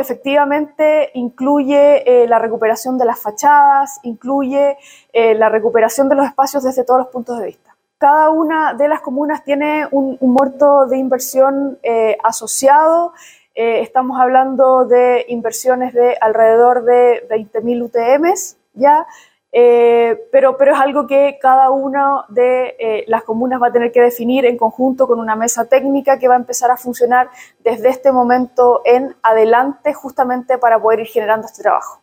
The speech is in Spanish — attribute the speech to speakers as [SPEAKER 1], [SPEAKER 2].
[SPEAKER 1] efectivamente incluye la recuperación de las fachadas, incluye la recuperación de los espacios desde todos los puntos de vista. Cada una de las comunas tiene un monto de inversión asociado. Estamos hablando de inversiones de alrededor de 20.000 UTMs, ¿ya? Pero es algo que cada una de las comunas va a tener que definir en conjunto con una mesa técnica que va a empezar a funcionar desde este momento en adelante, justamente para poder ir generando este trabajo.